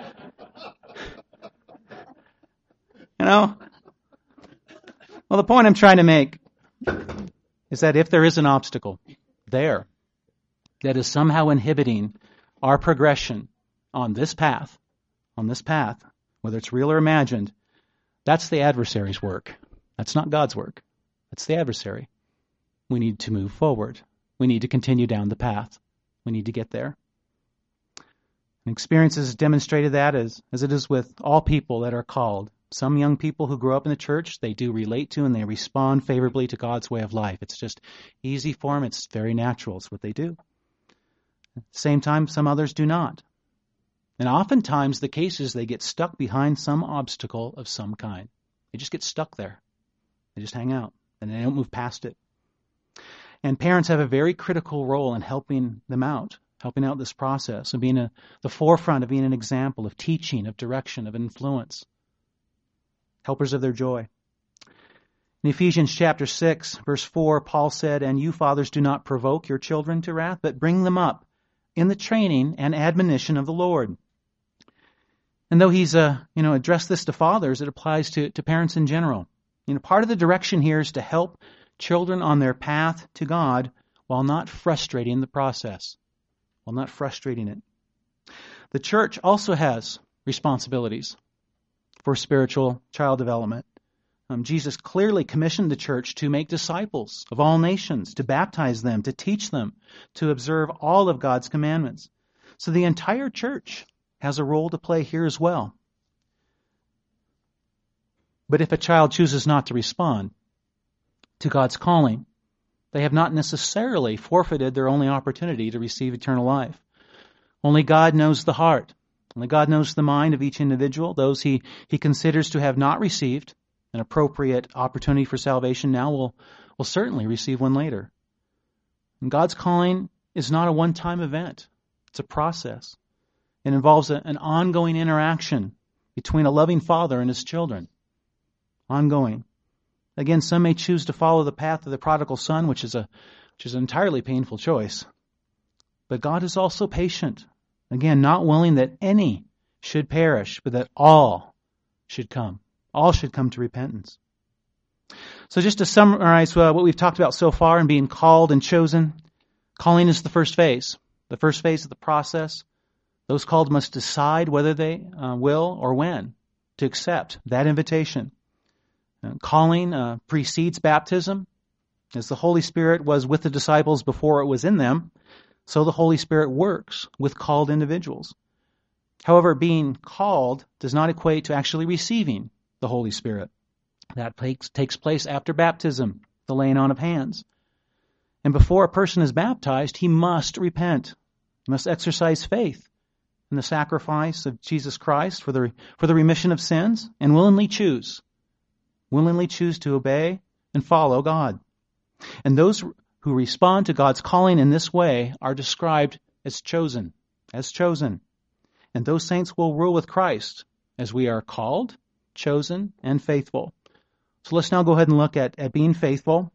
S1: You know? Well, the point I'm trying to make is that if there is an obstacle there that is somehow inhibiting our progression on this path, on this path, whether it's real or imagined, that's the adversary's work. That's not God's work. That's the adversary. We need to move forward. We need to continue down the path. We need to get there. And experience has demonstrated that as, as it is with all people that are called. Some young people who grow up in the church, they do relate to and they respond favorably to God's way of life. It's just easy for them. It's very natural. It's what they do. At the same time, some others do not. And oftentimes the case is they get stuck behind some obstacle of some kind. They just get stuck there. They just hang out and they don't move past it. And parents have a very critical role in helping them out, helping out this process, and being a, the forefront of being an example of teaching, of direction, of influence, helpers of their joy. In Ephesians chapter six, verse four, Paul said, "And you, fathers, do not provoke your children to wrath, but bring them up in the training and admonition of the Lord." And though he's uh, you know, addressed this to fathers, it applies to, to parents in general. You know, part of the direction here is to help children on their path to God while not frustrating the process, while not frustrating it. The church also has responsibilities for spiritual child development. Um, Jesus clearly commissioned the church to make disciples of all nations, to baptize them, to teach them, to observe all of God's commandments. So the entire church has a role to play here as well. But if a child chooses not to respond to God's calling, they have not necessarily forfeited their only opportunity to receive eternal life. Only God knows the heart. Only God knows the mind of each individual. Those he, he considers to have not received an appropriate opportunity for salvation now will, will certainly receive one later. And God's calling is not a one-time event. It's a process. It involves a, an ongoing interaction between a loving father and his children. Ongoing. Again, some may choose to follow the path of the prodigal son, which is a which is an entirely painful choice. But God is also patient. Again, not willing that any should perish, but that all should come. All should come to repentance. So just to summarize uh, what we've talked about so far in being called and chosen, calling is the first phase. The first phase of the process. Those called must decide whether they uh, will or when to accept that invitation. Uh, calling uh, precedes baptism. As the Holy Spirit was with the disciples before it was in them, so the Holy Spirit works with called individuals. However, being called does not equate to actually receiving the Holy Spirit. That takes, takes place after baptism, the laying on of hands. And before a person is baptized, he must repent. He must exercise faith in the sacrifice of Jesus Christ for the, for the remission of sins and willingly choose, willingly choose to obey and follow God. And those who respond to God's calling in this way are described as chosen, as chosen. And those saints will rule with Christ as we are called, chosen, and faithful. So let's now go ahead and look at, at being faithful.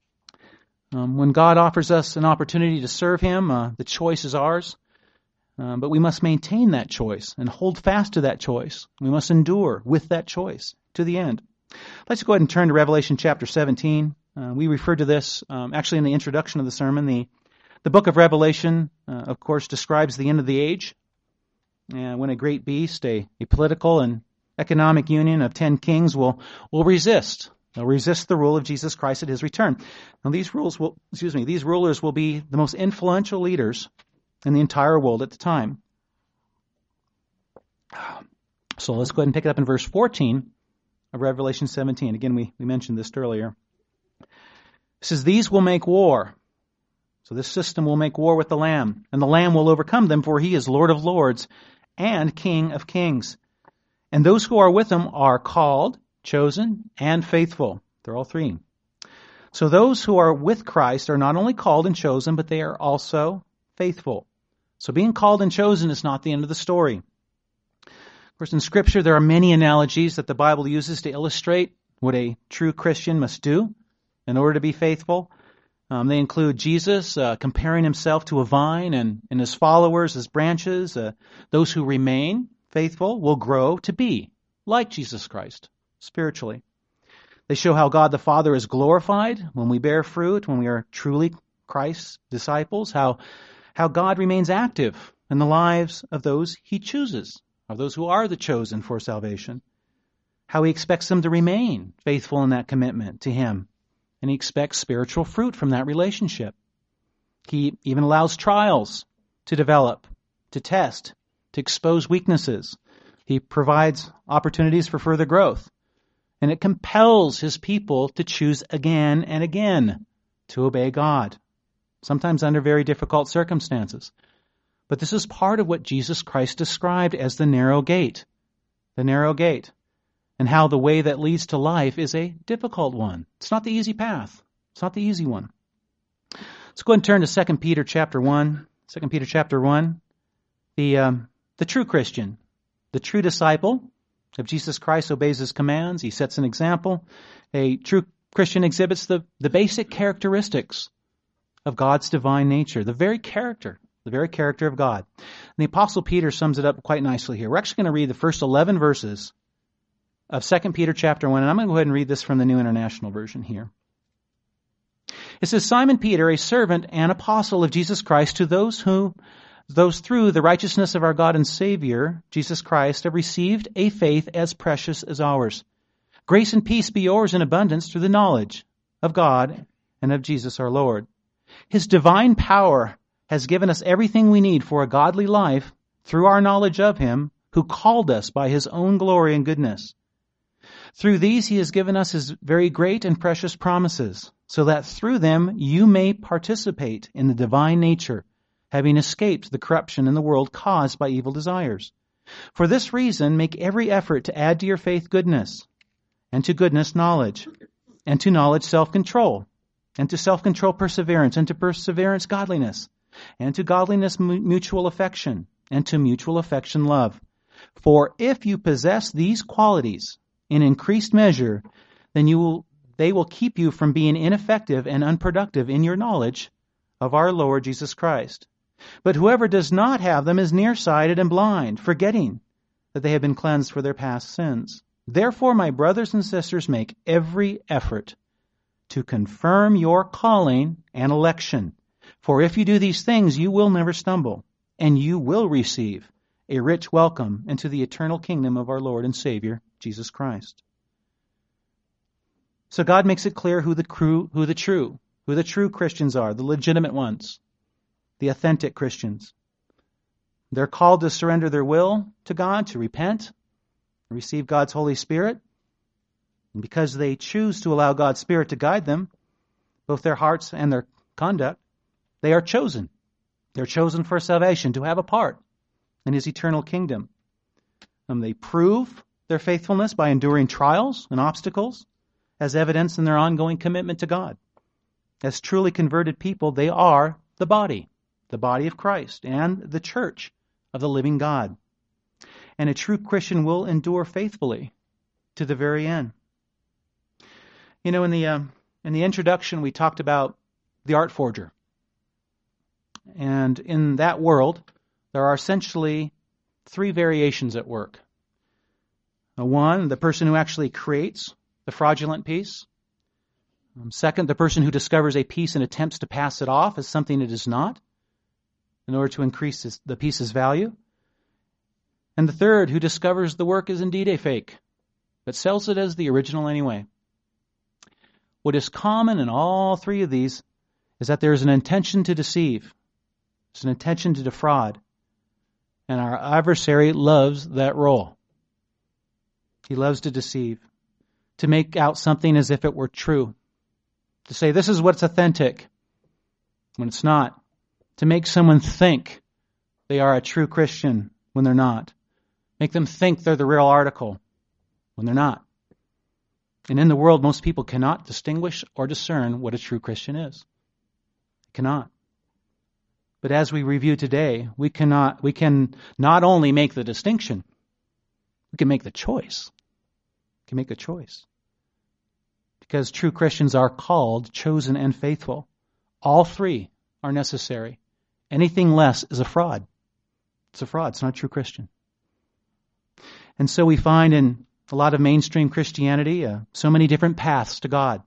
S1: Um, when God offers us an opportunity to serve Him, uh, the choice is ours. Um, but we must maintain that choice and hold fast to that choice. We must endure with that choice to the end. Let's go ahead and turn to Revelation chapter seventeen. Uh, we referred to this um, actually in the introduction of the sermon. The, the book of Revelation, uh, of course, describes the end of the age, and when a great beast, a, a political and economic union of ten kings will, will resist. They'll resist the rule of Jesus Christ at His return. Now, these rules will, excuse me, these rulers will be the most influential leaders in the entire world at the time. So let's go ahead and pick it up in verse fourteen of Revelation seventeen. Again, we, we mentioned this earlier. It says, "These will make war." So this system will make war with the Lamb, and the Lamb will overcome them, for He is Lord of lords and King of kings. And those who are with Him are called, chosen, and faithful. They're all three. So those who are with Christ are not only called and chosen, but they are also faithful. So being called and chosen is not the end of the story. Of course, in Scripture, there are many analogies that the Bible uses to illustrate what a true Christian must do in order to be faithful. Um, they include Jesus uh, comparing Himself to a vine and, and His followers as branches. Uh, those who remain faithful will grow to be like Jesus Christ spiritually. They show how God the Father is glorified when we bear fruit, when we are truly Christ's disciples, how how God remains active in the lives of those He chooses, of those who are the chosen for salvation, how He expects them to remain faithful in that commitment to Him, and He expects spiritual fruit from that relationship. He even allows trials to develop, to test, to expose weaknesses. He provides opportunities for further growth, and it compels His people to choose again and again to obey God, sometimes under very difficult circumstances. But this is part of what Jesus Christ described as the narrow gate, the narrow gate, and how the way that leads to life is a difficult one. It's not the easy path. It's not the easy one. Let's go ahead and turn to Second Peter chapter one. Second Peter chapter one. The, um, the true Christian, the true disciple of Jesus Christ obeys his commands. He sets an example. A true Christian exhibits the, the basic characteristics of God's divine nature, the very character, the very character of God. And the Apostle Peter sums it up quite nicely here. We're actually going to read the first eleven verses of Second Peter chapter one, and I'm going to go ahead and read this from the New International Version here. It says, Simon Peter, a servant and apostle of Jesus Christ, to those who, those through the righteousness of our God and Savior, Jesus Christ, have received a faith as precious as ours. Grace and peace be yours in abundance through the knowledge of God and of Jesus our Lord. His divine power has given us everything we need for a godly life through our knowledge of Him who called us by His own glory and goodness. Through these He has given us His very great and precious promises, so that through them you may participate in the divine nature, having escaped the corruption in the world caused by evil desires. For this reason, make every effort to add to your faith goodness, and to goodness knowledge, and to knowledge self-control, and to self-control perseverance, and to perseverance godliness, and to godliness mutual affection, and to mutual affection love. For if you possess these qualities in increased measure, then you will, they will keep you from being ineffective and unproductive in your knowledge of our Lord Jesus Christ. But whoever does not have them is nearsighted and blind, forgetting that they have been cleansed for their past sins. Therefore, my brothers and sisters, make every effort to confirm your calling and election. For if you do these things, you will never stumble, and you will receive a rich welcome into the eternal kingdom of our Lord and Savior, Jesus Christ. So God makes it clear who the true, who the true, who the true Christians are, the legitimate ones, the authentic Christians. They're called to surrender their will to God, to repent, receive God's Holy Spirit. And because they choose to allow God's Spirit to guide them, both their hearts and their conduct, they are chosen. They're chosen for salvation, to have a part in His eternal kingdom. And they prove their faithfulness by enduring trials and obstacles as evidence in their ongoing commitment to God. As truly converted people, they are the body, the body of Christ, and the church of the living God. And a true Christian will endure faithfully to the very end. You know, in the um, in the introduction, we talked about the art forger. And in that world, there are essentially three variations at work. One, the person who actually creates the fraudulent piece. Um, second, the person who discovers a piece and attempts to pass it off as something it is not in order to increase this, the piece's value. And the third, who discovers the work is indeed a fake, but sells it as the original anyway. What is common in all three of these is that there is an intention to deceive. It's an intention to defraud. And our adversary loves that role. He loves to deceive, to make out something as if it were true, to say this is what's authentic when it's not, to make someone think they are a true Christian when they're not, make them think they're the real article when they're not. And in the world, most people cannot distinguish or discern what a true Christian is. Cannot. But as we review today, we cannot, we can not only make the distinction, we can make the choice. We can make a choice. Because true Christians are called, chosen, and faithful. All three are necessary. Anything less is a fraud. It's a fraud. It's not a true Christian. And so we find in a lot of mainstream Christianity uh, so many different paths to God.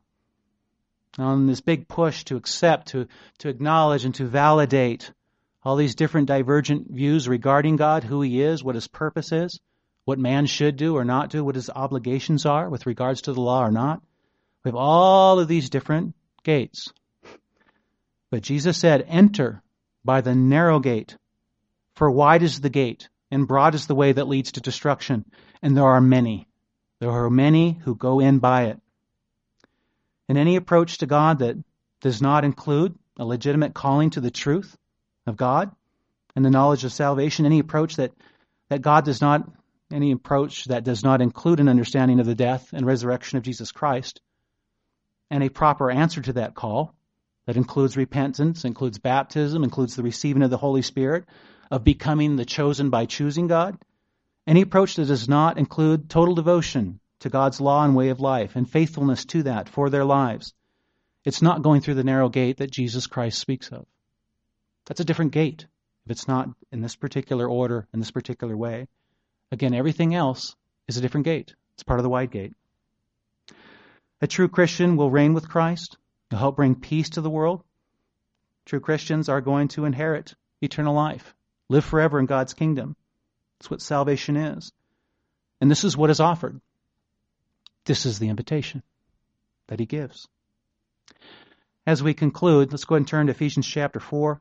S1: On this big push to accept, to, to acknowledge, and to validate all these different divergent views regarding God, who He is, what His purpose is, what man should do or not do, what his obligations are with regards to the law or not. We have all of these different gates. But Jesus said, enter by the narrow gate, for wide is the gate, and broad is the way that leads to destruction, and there are many. There are many who go in by it. And any approach to God that does not include a legitimate calling to the truth of God and the knowledge of salvation, any approach that, that God does not, any approach that does not include an understanding of the death and resurrection of Jesus Christ, and a proper answer to that call, That includes repentance, includes baptism, includes the receiving of the Holy Spirit, of becoming the chosen by choosing God. Any approach that does not include total devotion to God's law and way of life and faithfulness to that for their lives, it's not going through the narrow gate that Jesus Christ speaks of. That's a different gate if it's not in this particular order, in this particular way. Again, everything else is a different gate. It's part of the wide gate. A true Christian will reign with Christ. He'll help bring peace to the world. True Christians are going to inherit eternal life, live forever in God's kingdom. That's what salvation is. And this is what is offered. This is the invitation that he gives. As we conclude, let's go ahead and turn to Ephesians chapter four.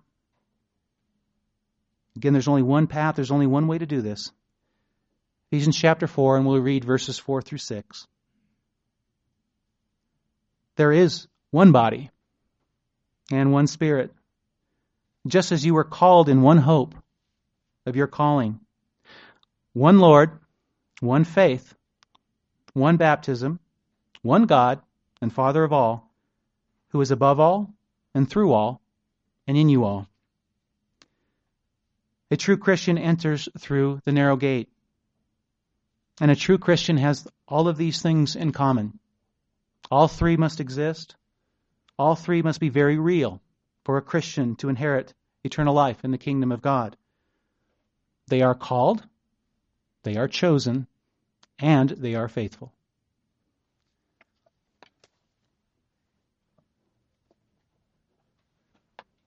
S1: Again, there's only one path, there's only one way to do this. Ephesians chapter four, and we'll read verses four through six. There is one body and one Spirit, just as you were called in one hope of your calling. One Lord, one faith, one baptism, one God and Father of all, who is above all and through all and in you all. A true Christian enters through the narrow gate. And a true Christian has all of these things in common. All three must exist. All three must be very real for a Christian to inherit eternal life in the kingdom of God. They are called, they are chosen, and they are faithful.